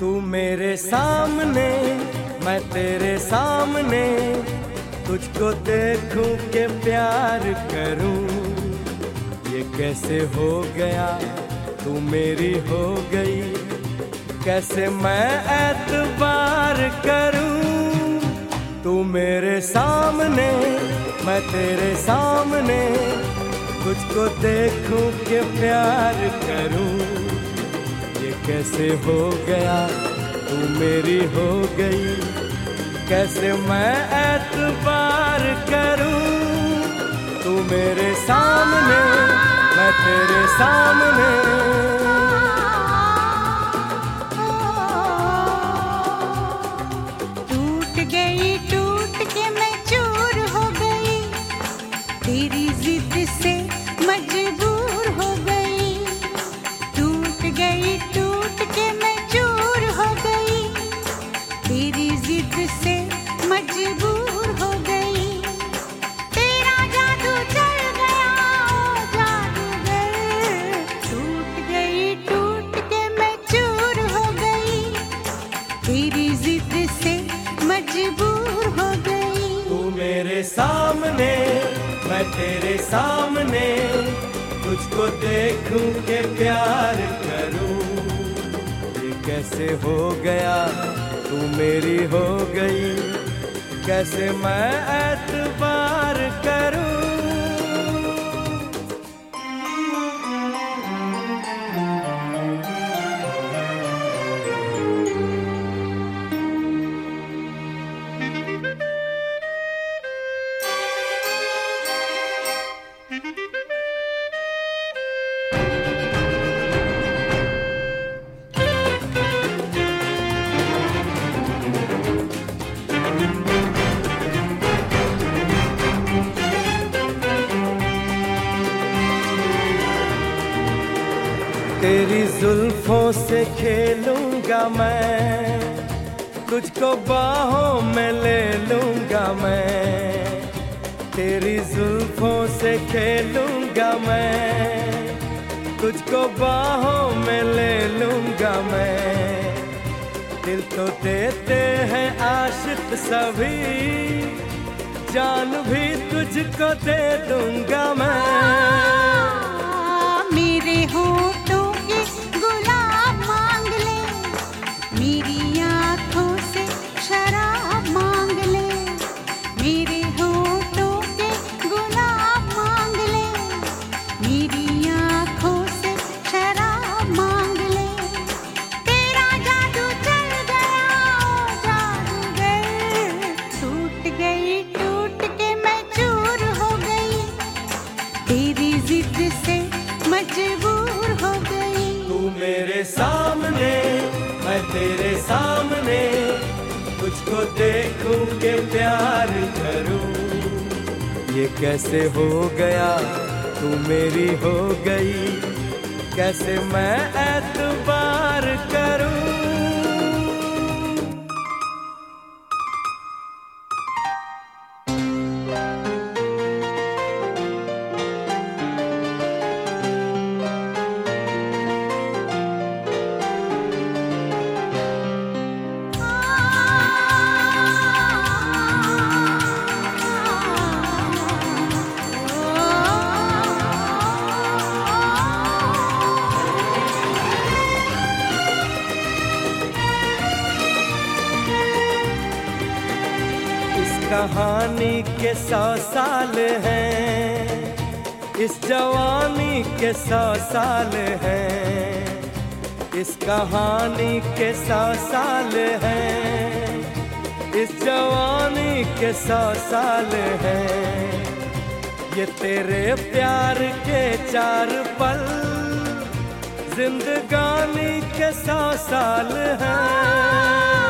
तू मेरे सामने मैं तेरे सामने, तुझको देखूं के प्यार करूं। ये कैसे हो गया तू मेरी हो गई, कैसे मैं एतबार करूं। तू मेरे सामने मैं तेरे सामने, तुझको देखूं के प्यार करूं। ये कैसे हो गया तू मेरी हो गई, कैसे मैं एतबार करूं। तू मेरे सामने मैं तेरे सामने, टूट के मैं चूर हो गई, तेरी जिद से मजबूर हो गई। टूट के मैं चूर हो गई, तेरी जिद से मजबूर हो गई। तेरा जादू चल गया ओ जादूगर, टूट के मैं चूर हो गई, तेरी जिद से मजबूर हो गई। तू मेरे सामने मैं तेरे सामने, तुझको देखूं के प्यार करूं। ये कैसे हो गया तू मेरी हो गई, कैसे मैं एतबार करूं। तेरी जुल्फों से खेलूंगा मैं, तुझको बाहों में ले लूंगा मैं। तेरी जुल्फों से खेलूंगा मैं, तुझको बाहों में ले लूंगा मैं। दिल तो देते हैं आशिक सभी, जान भी तुझको दे दूंगा मैं। मेरे होठों के गुलाब मांग ले, मेरी आँखों से शराब मांग ले। मेरे होठों के गुलाब मांग ले, मेरी आँखों से शराब मांग ले। तेरा जादू चल गया ओ जादूगर, टूट के मैं चूर हो गई, तेरी जिद से मजबूर हो गई। तू मेरे सामने मैं तेरे सामने, तुझको देखूं के प्यार करूं। ये कैसे हो गया तू मेरी हो गई, कैसे मैं एतबार करूं। कहानी के 100 साल हैं, इस जवानी के 100 साल हैं। इस कहानी के 100 साल हैं, इस जवानी के 100 साल हैं। ये तेरे प्यार के 4 पल, जिंदगानी के 100 साल हैं।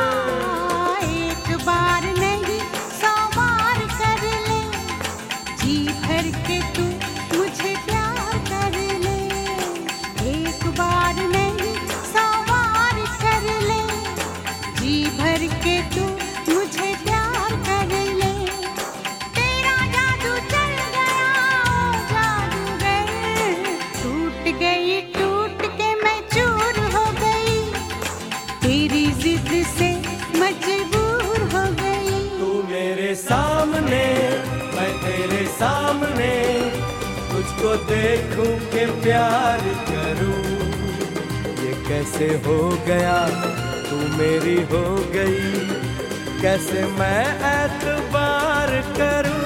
एक बार नहीं 100 बार कर ले, जी भर के तू मुझे प्यार कर ले। एक बार नहीं 100 बार कर ले, जी भर के तू मुझे प्यार कर ले। तेरा जादू चल गया ओ जादूगर, टूट के मैं चूर हो गई, तेरी सामने, तुझको देखूं के प्यार करूं। ये कैसे हो गया, तू मेरी हो गई, कैसे मैं एतबार करूं।